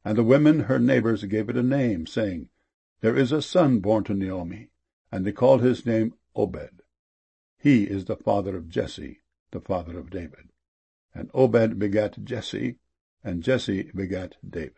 And the women, her neighbors, gave it a name, saying, There is a son born to Naomi, and they called his name Obed. He is the father of Jesse, the father of David. And Obed begat Jesse, and Jesse begat David.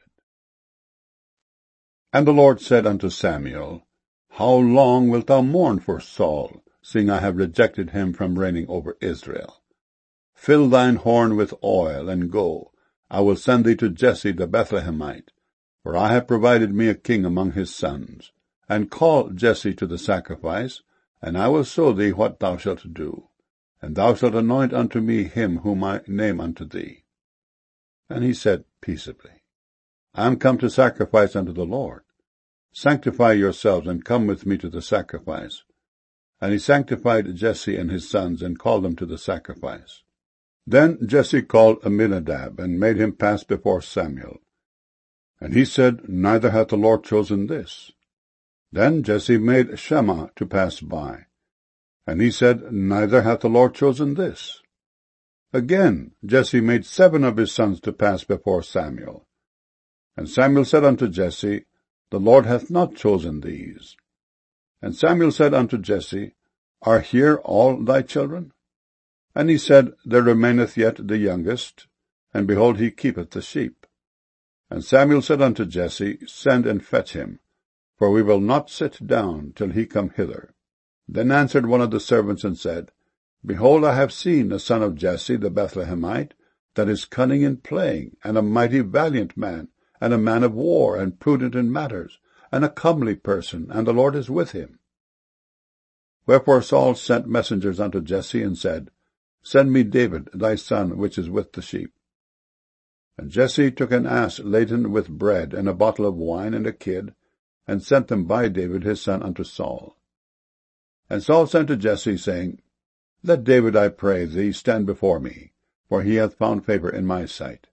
And the Lord said unto Samuel, How long wilt thou mourn for Saul, seeing I have rejected him from reigning over Israel? Fill thine horn with oil, and go. I will send thee to Jesse the Bethlehemite, for I have provided me a king among his sons. And call Jesse to the sacrifice, and I will show thee what thou shalt do. And thou shalt anoint unto me him whom I name unto thee. And he said peaceably, I am come to sacrifice unto the Lord. Sanctify yourselves, and come with me to the sacrifice. And he sanctified Jesse and his sons, and called them to the sacrifice. Then Jesse called Aminadab, and made him pass before Samuel. And he said, Neither hath the Lord chosen this. Then Jesse made Shammah to pass by. And he said, Neither hath the Lord chosen this. Again Jesse made 7 of his sons to pass before Samuel. And Samuel said unto Jesse, The Lord hath not chosen these. And Samuel said unto Jesse, Are here all thy children? And he said, There remaineth yet the youngest, and behold, he keepeth the sheep. And Samuel said unto Jesse, Send and fetch him, for we will not sit down till he come hither. Then answered one of the servants and said, Behold, I have seen the son of Jesse the Bethlehemite, that is cunning in playing, and a mighty valiant man, and a man of war, and prudent in matters, and a comely person, and the Lord is with him. Wherefore Saul sent messengers unto Jesse, and said, Send me David thy son, which is with the sheep. And Jesse took an ass laden with bread, and a bottle of wine, and a kid, and sent them by David his son unto Saul. And Saul sent to Jesse, saying, Let David, I pray thee, stand before me, for he hath found favor in my sight.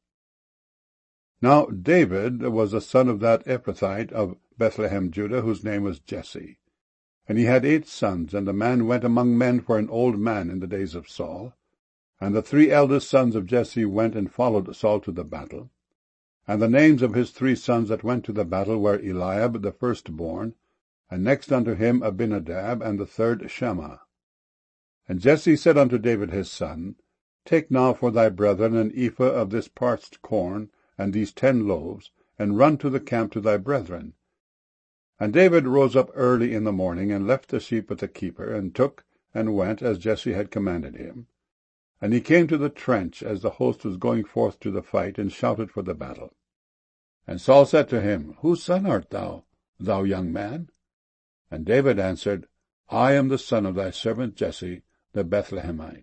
Now David was a son of that Ephrathite of Bethlehem, Judah, whose name was Jesse. And he had 8 sons, and the man went among men for an old man in the days of Saul. And the 3 eldest sons of Jesse went and followed Saul to the battle. And the names of his 3 sons that went to the battle were Eliab the firstborn, and next unto him Abinadab, and the third Shammah. And Jesse said unto David his son, Take now for thy brethren an ephah of this parched corn, and these 10 loaves, and run to the camp to thy brethren. And David rose up early in the morning, and left the sheep with the keeper, and took and went, as Jesse had commanded him. And he came to the trench as the host was going forth to the fight, and shouted for the battle. And Saul said to him, Whose son art thou, thou young man? And David answered, I am the son of thy servant Jesse the Bethlehemite.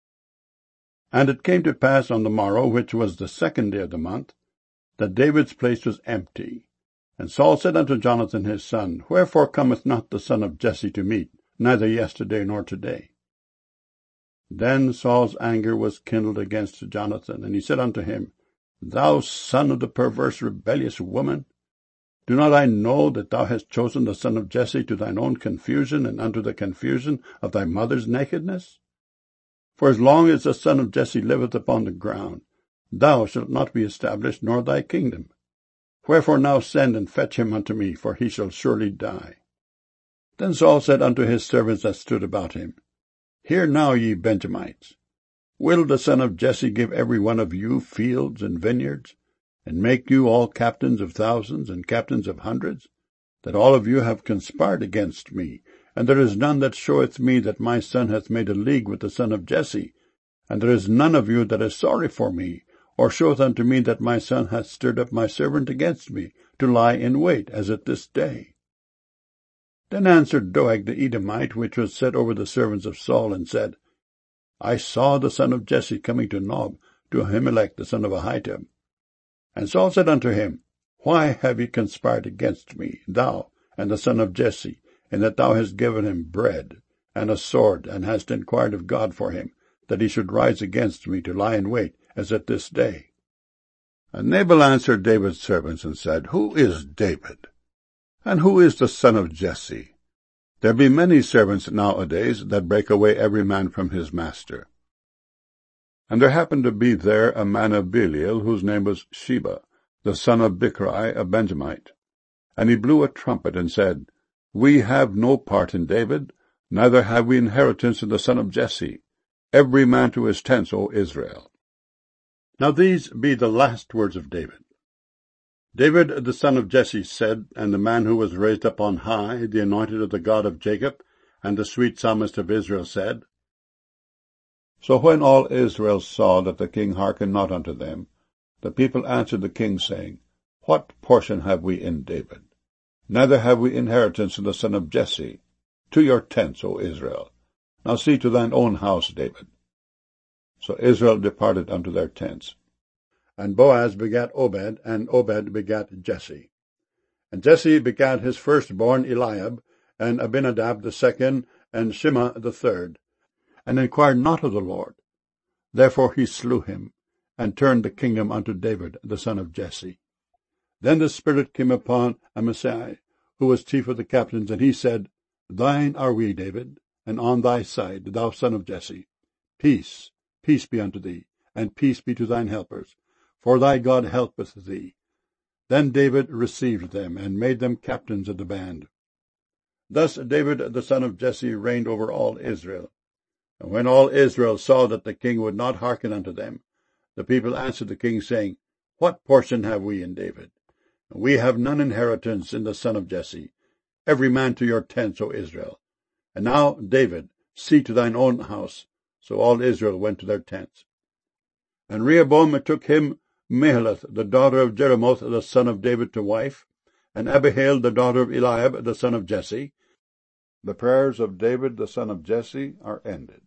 And it came to pass on the morrow, which was the 2nd day of the month, that David's place was empty. And Saul said unto Jonathan his son, Wherefore cometh not the son of Jesse to meat, neither yesterday nor today? Then Saul's anger was kindled against Jonathan, and he said unto him, Thou son of the perverse rebellious woman, do not I know that thou hast chosen the son of Jesse to thine own confusion, and unto the confusion of thy mother's nakedness? For as long as the son of Jesse liveth upon the ground, thou shalt not be established, nor thy kingdom. Wherefore now send and fetch him unto me, for he shall surely die. Then Saul said unto his servants that stood about him, Hear now, ye Benjamites, will the son of Jesse give every one of you fields and vineyards, and make you all captains of thousands and captains of hundreds, that all of you have conspired against me, and there is none that showeth me that my son hath made a league with the son of Jesse, and there is none of you that is sorry for me, or showeth unto me that my son hath stirred up my servant against me, to lie in wait, as at this day. Then answered Doeg the Edomite, which was set over the servants of Saul, and said, I saw the son of Jesse coming to Nob, to Ahimelech the son of Ahitub. And Saul said unto him, Why have ye conspired against me, thou and the son of Jesse, in that thou hast given him bread and a sword, and hast inquired of God for him, that he should rise against me to lie in wait, as at this day? And Nabal answered David's servants, and said, Who is David? And who is the son of Jesse? There be many servants nowadays that break away every man from his master. And there happened to be there a man of Belial, whose name was Sheba, the son of Bichri, a Benjamite. And he blew a trumpet and said, We have no part in David, neither have we inheritance in the son of Jesse. Every man to his tents, O Israel. Now these be the last words of David. David the son of Jesse said, and the man who was raised up on high, the anointed of the God of Jacob, and the sweet psalmist of Israel said, So when all Israel saw that the king hearkened not unto them, the people answered the king, saying, What portion have we in David? Neither have we inheritance in the son of Jesse. To your tents, O Israel. Now see to thine own house, David. So Israel departed unto their tents. And Boaz begat Obed, and Obed begat Jesse. And Jesse begat his firstborn Eliab, and Abinadab the second, and Shimea the third, and inquired not of the Lord. Therefore he slew him, and turned the kingdom unto David the son of Jesse. Then the Spirit came upon Amasai, who was chief of the captains, and he said, Thine are we, David, and on thy side, thou son of Jesse. Peace, peace be unto thee, and peace be to thine helpers, for thy God helpeth thee. Then David received them, and made them captains of the band. Thus David the son of Jesse reigned over all Israel. And when all Israel saw that the king would not hearken unto them, the people answered the king, saying, What portion have we in David? We have none inheritance in the son of Jesse. Every man to your tents, O Israel. And now, David, see to thine own house. So all Israel went to their tents. And Rehoboam took him Mahalath, the daughter of Jeremoth, the son of David, to wife, and Abihail, the daughter of Eliab, the son of Jesse. The prayers of David, the son of Jesse, are ended.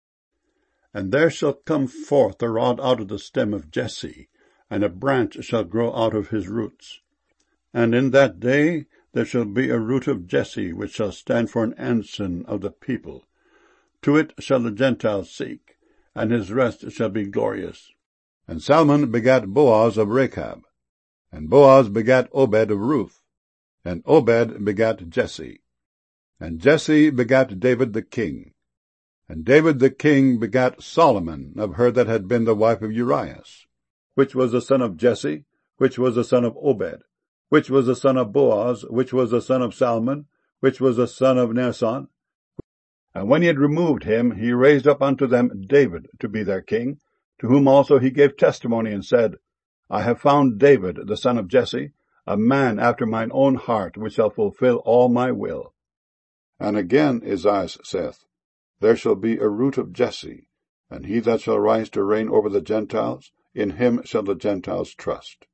And there shall come forth a rod out of the stem of Jesse, and a branch shall grow out of his roots. And in that day there shall be a root of Jesse, which shall stand for an ensign of the people. To it shall the Gentiles seek, and his rest shall be glorious. And Salmon begat Boaz of Rechab, and Boaz begat Obed of Ruth, and Obed begat Jesse. And Jesse begat David the king. And David the king begat Solomon of her that had been the wife of Urias, which was the son of Jesse, which was the son of Obed, which was the son of Boaz, which was the son of Salmon, which was the son of Naasson. And when he had removed him, he raised up unto them David to be their king, to whom also he gave testimony, and said, I have found David the son of Jesse, a man after mine own heart, which shall fulfill all my will. And again Esaias saith, There shall be a root of Jesse, and he that shall rise to reign over the Gentiles, in him shall the Gentiles trust.